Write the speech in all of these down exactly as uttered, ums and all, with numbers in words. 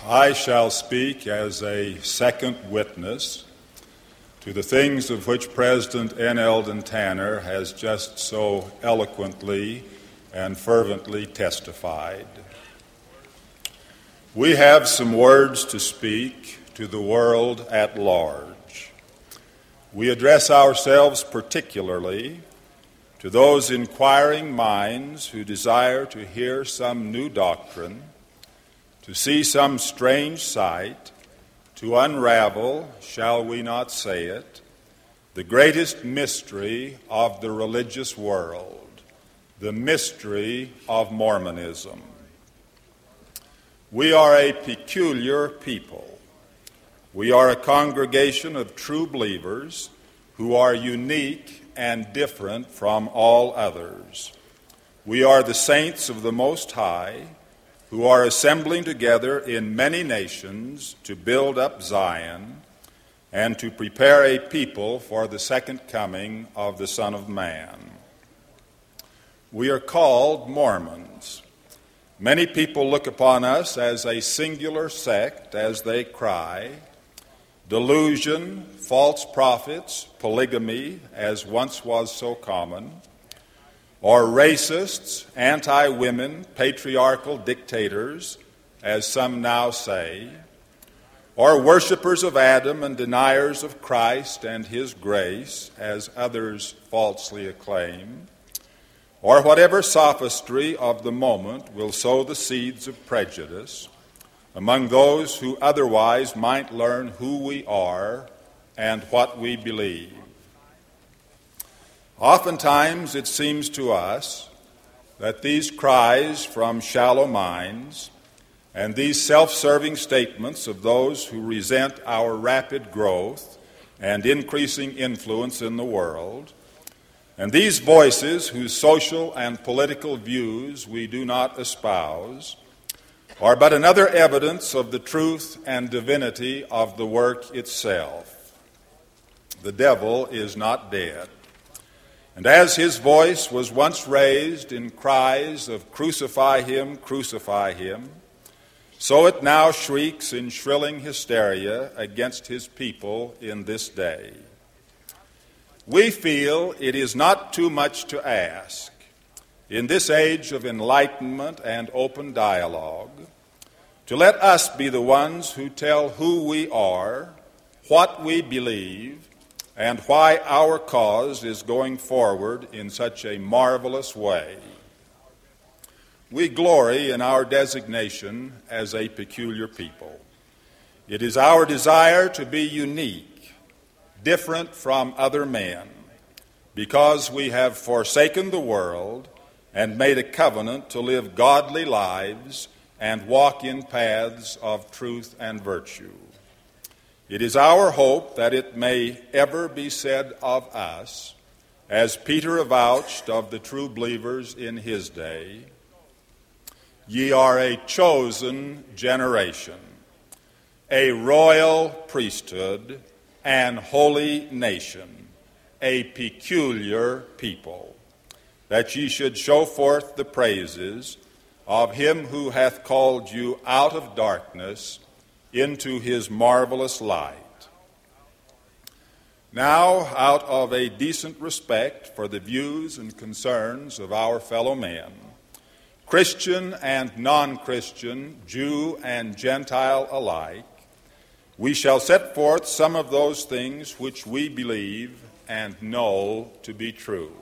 I shall speak as a second witness to the things of which President N. Eldon Tanner has just so eloquently and fervently testified. We have some words to speak to the world at large. We address ourselves particularly to those inquiring minds who desire to hear some new doctrine, to see some strange sight, to unravel, shall we not say it, the greatest mystery of the religious world, the mystery of Mormonism. We are a peculiar people. We are a congregation of true believers who are unique and different from all others. We are the saints of the Most High, who are assembling together in many nations to build up Zion and to prepare a people for the second coming of the Son of Man. We are called Mormons. Many people look upon us as a singular sect as they cry, delusion, false prophets, polygamy, as once was so common, or racists, anti-women, patriarchal dictators, as some now say, or worshipers of Adam and deniers of Christ and his grace, as others falsely acclaim, or whatever sophistry of the moment will sow the seeds of prejudice among those who otherwise might learn who we are and what we believe. Oftentimes it seems to us that these cries from shallow minds and these self-serving statements of those who resent our rapid growth and increasing influence in the world, and these voices whose social and political views we do not espouse, are but another evidence of the truth and divinity of the work itself. The devil is not dead. And as his voice was once raised in cries of "Crucify him, crucify him," so it now shrieks in shrilling hysteria against his people in this day. We feel it is not too much to ask, in this age of enlightenment and open dialogue, to let us be the ones who tell who we are, what we believe, and why our cause is going forward in such a marvelous way. We glory in our designation as a peculiar people. It is our desire to be unique, different from other men, because we have forsaken the world and made a covenant to live godly lives and walk in paths of truth and virtue. It is our hope that it may ever be said of us, as Peter avouched of the true believers in his day, "Ye are a chosen generation, a royal priesthood, an holy nation, a peculiar people, that ye should show forth the praises of him who hath called you out of darkness into his marvelous light." Now, out of a decent respect for the views and concerns of our fellow men, Christian and non-Christian, Jew and Gentile alike, we shall set forth some of those things which we believe and know to be true.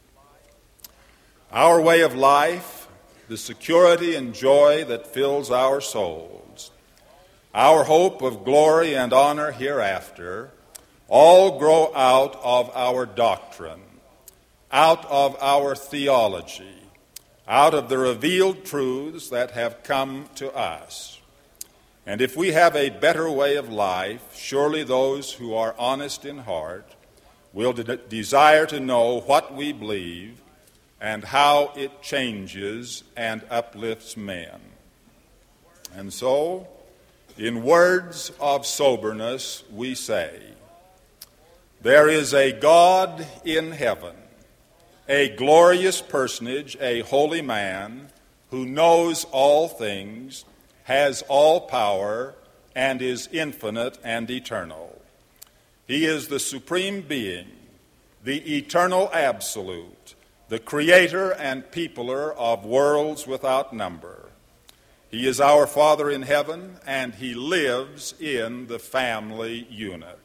Our way of life, the security and joy that fills our souls, our hope of glory and honor hereafter, all grow out of our doctrine, out of our theology, out of the revealed truths that have come to us. And if we have a better way of life, surely those who are honest in heart will de- desire to know what we believe and how it changes and uplifts men. And so, in words of soberness, we say, there is a God in heaven, a glorious personage, a holy man, who knows all things has all power, and is infinite and eternal. He is the supreme being, the eternal absolute, the creator and peopler of worlds without number. He is our Father in heaven, and he lives in the family unit.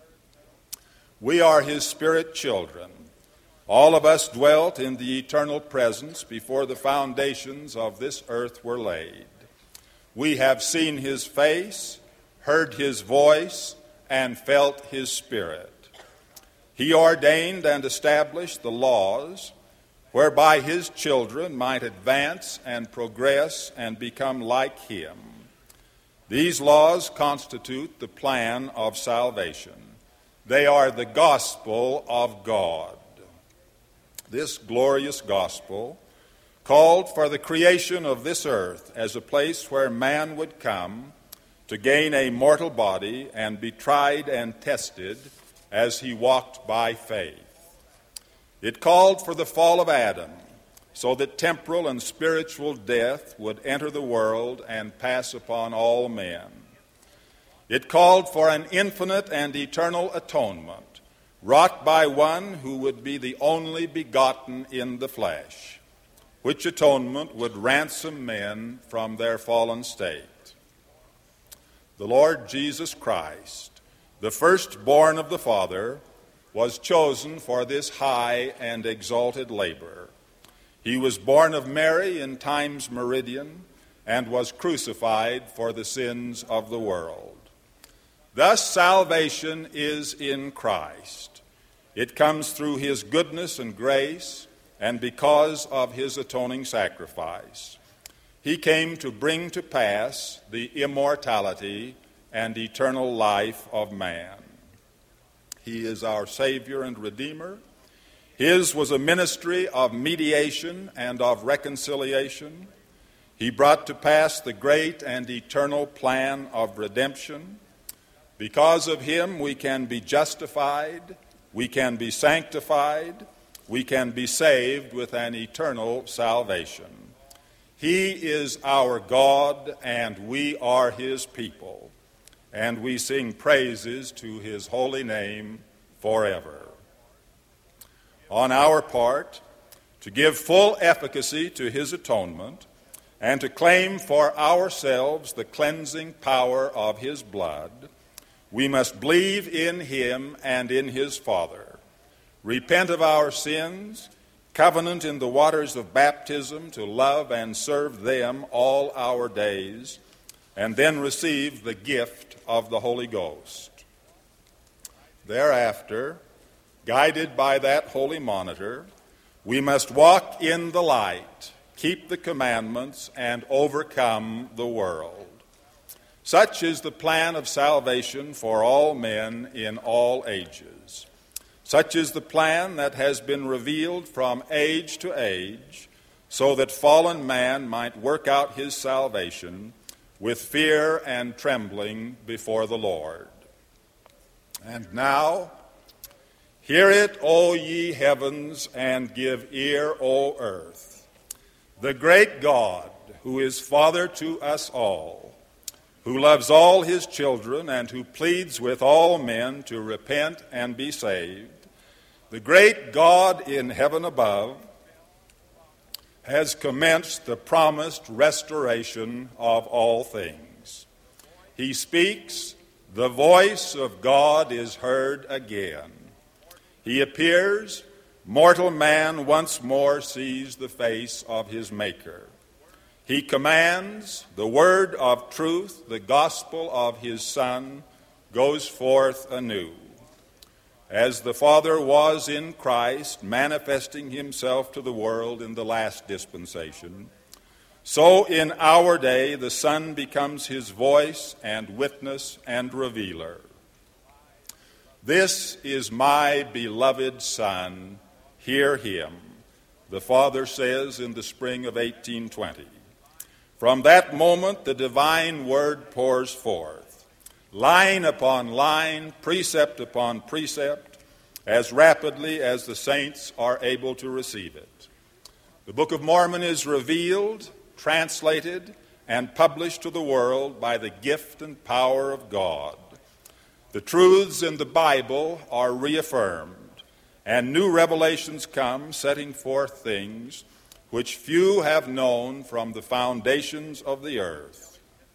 We are his spirit children. All of us dwelt in the eternal presence before the foundations of this earth were laid. We have seen his face, heard his voice, and felt his spirit. He ordained and established the laws whereby his children might advance and progress and become like him. These laws constitute the plan of salvation. They are the gospel of God. This glorious gospel called for the creation of this earth as a place where man would come to gain a mortal body and be tried and tested as he walked by faith. It called for the fall of Adam so that temporal and spiritual death would enter the world and pass upon all men. It called for an infinite and eternal atonement wrought by one who would be the only begotten in the flesh, which atonement would ransom men from their fallen state. The Lord Jesus Christ, the firstborn of the Father, was chosen for this high and exalted labor. He was born of Mary in time's meridian and was crucified for the sins of the world. Thus, salvation is in Christ. It comes through his goodness and grace and because of his atoning sacrifice. He came to bring to pass the immortality and eternal life of man. He is our Savior and Redeemer. His was a ministry of mediation and of reconciliation. He brought to pass the great and eternal plan of redemption. Because of him, we can be justified, we can be sanctified, we can be saved with an eternal salvation. He is our God, and we are his people, and we sing praises to his holy name forever. On our part, to give full efficacy to his atonement and to claim for ourselves the cleansing power of his blood, we must believe in him and in his Father, repent of our sins, covenant in the waters of baptism to love and serve them all our days, and then receive the gift of the Holy Ghost. Thereafter, guided by that holy monitor, we must walk in the light, keep the commandments, and overcome the world. Such is the plan of salvation for all men in all ages. Such is the plan that has been revealed from age to age, so that fallen man might work out his salvation with fear and trembling before the Lord. And now, hear it, O ye heavens, and give ear, O earth. The great God, who is Father to us all, who loves all his children, and who pleads with all men to repent and be saved, the great God in heaven above has commenced the promised restoration of all things. He speaks, the voice of God is heard again. He appears, mortal man once more sees the face of his Maker. He commands, the word of truth, the gospel of his Son, goes forth anew. As the Father was in Christ, manifesting himself to the world in the last dispensation, so in our day the Son becomes his voice and witness and revealer. This is my beloved Son, hear him, the Father says in the spring of eighteen twenty. From that moment, the divine word pours forth, line upon line, precept upon precept, as rapidly as the saints are able to receive it. The Book of Mormon is revealed, translated, and published to the world by the gift and power of God. The truths in the Bible are reaffirmed, and new revelations come, setting forth things which few have known from the foundations of the earth.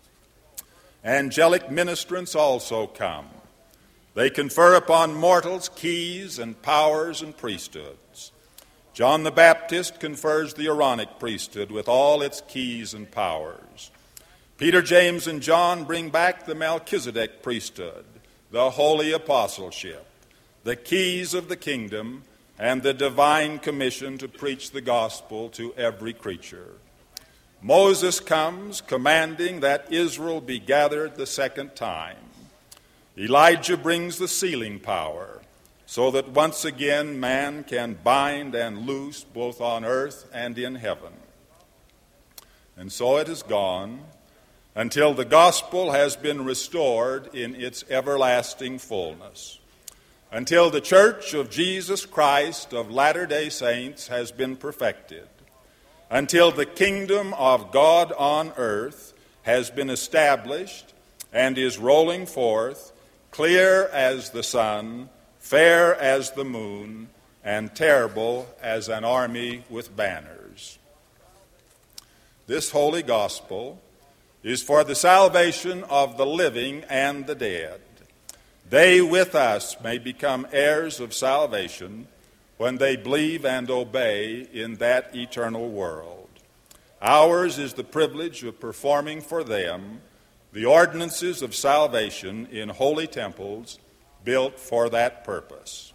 Angelic ministrants also come. They confer upon mortals keys and powers and priesthoods. John the Baptist confers the Aaronic priesthood with all its keys and powers. Peter, James, and John bring back the Melchizedek priesthood, the holy apostleship, the keys of the kingdom, and the divine commission to preach the gospel to every creature. Moses comes commanding that Israel be gathered the second time. Elijah brings the sealing power, so that once again man can bind and loose both on earth and in heaven. And so it has gone until the gospel has been restored in its everlasting fullness, until the church of Jesus Christ of Latter-day Saints has been perfected, until the kingdom of God on earth has been established and is rolling forth, clear as the sun, fair as the moon, and terrible as an army with banners. This holy gospel is for the salvation of the living and the dead. They with us may become heirs of salvation when they believe and obey in that eternal world. Ours is the privilege of performing for them the ordinances of salvation in holy temples built for that purpose.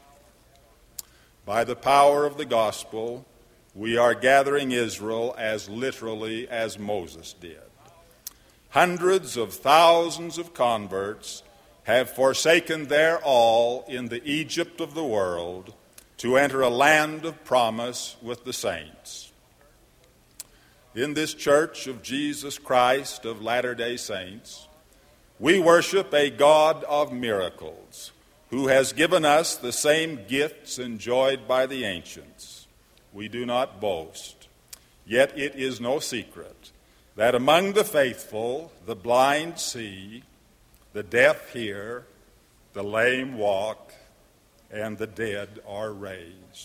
By the power of the gospel, we are gathering Israel as literally as Moses did. Hundreds of thousands of converts have forsaken their all in the Egypt of the world to enter a land of promise with the saints. In this church of Jesus Christ of Latter-day Saints, we worship a God of miracles who has given us the same gifts enjoyed by the ancients. We do not boast, yet it is no secret that among the faithful the blind see, the deaf hear, the lame walk, and the dead are raised.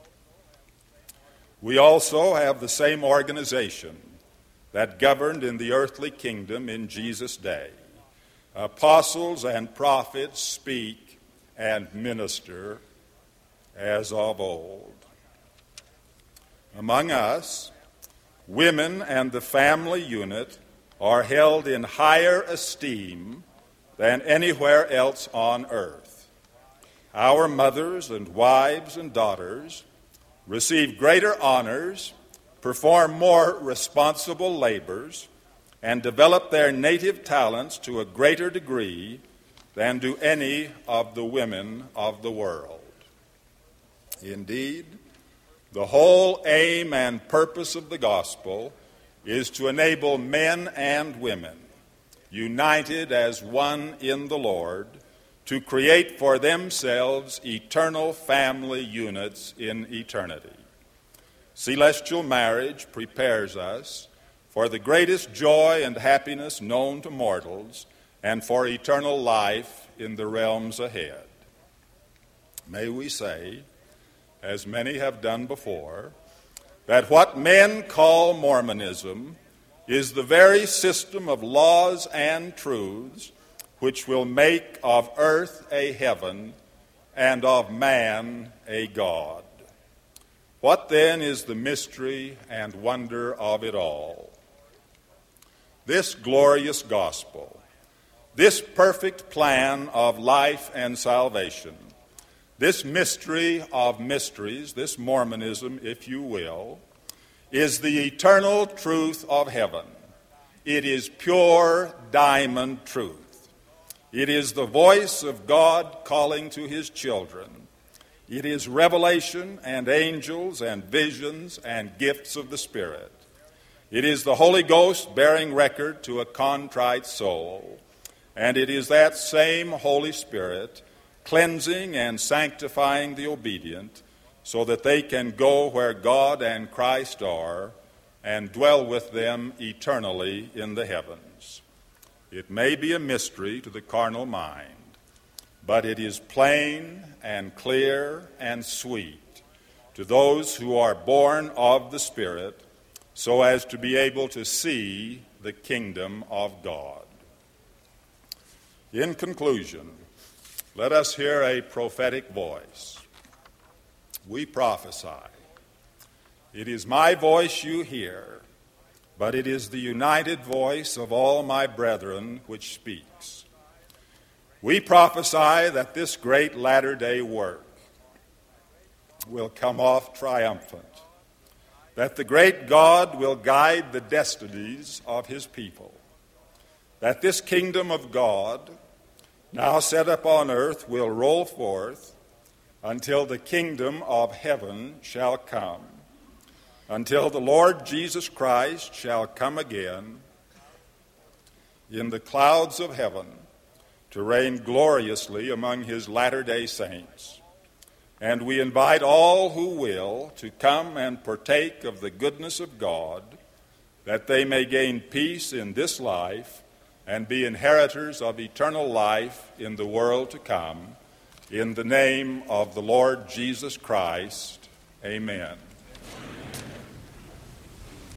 We also have the same organization that governed in the earthly kingdom in Jesus' day. Apostles and prophets speak and minister as of old. Among us, women and the family unit are held in higher esteem than anywhere else on earth. Our mothers and wives and daughters receive greater honors, perform more responsible labors, and develop their native talents to a greater degree than do any of the women of the world. Indeed, the whole aim and purpose of the gospel is to enable men and women, united as one in the Lord, to create for themselves eternal family units in eternity. Celestial marriage prepares us for the greatest joy and happiness known to mortals and for eternal life in the realms ahead. May we say, as many have done before, that what men call Mormonism is the very system of laws and truths which will make of earth a heaven and of man a God. What then is the mystery and wonder of it all? This glorious gospel, this perfect plan of life and salvation, this mystery of mysteries, this Mormonism, if you will, is the eternal truth of heaven. It is pure diamond truth. It is the voice of God calling to his children. It is revelation and angels and visions and gifts of the Spirit. It is the Holy Ghost bearing record to a contrite soul. And it is that same Holy Spirit cleansing and sanctifying the obedient so that they can go where God and Christ are, and dwell with them eternally in the heavens. It may be a mystery to the carnal mind, but it is plain and clear and sweet to those who are born of the Spirit, so as to be able to see the kingdom of God. In conclusion, let us hear a prophetic voice. We prophesy. It is my voice you hear, but it is the united voice of all my brethren which speaks. We prophesy that this great latter-day work will come off triumphant, that the great God will guide the destinies of his people, that this kingdom of God, now set up on earth, will roll forth until the kingdom of heaven shall come, until the Lord Jesus Christ shall come again in the clouds of heaven to reign gloriously among his latter-day saints. And we invite all who will to come and partake of the goodness of God, that they may gain peace in this life and be inheritors of eternal life in the world to come. In the name of the Lord Jesus Christ, amen.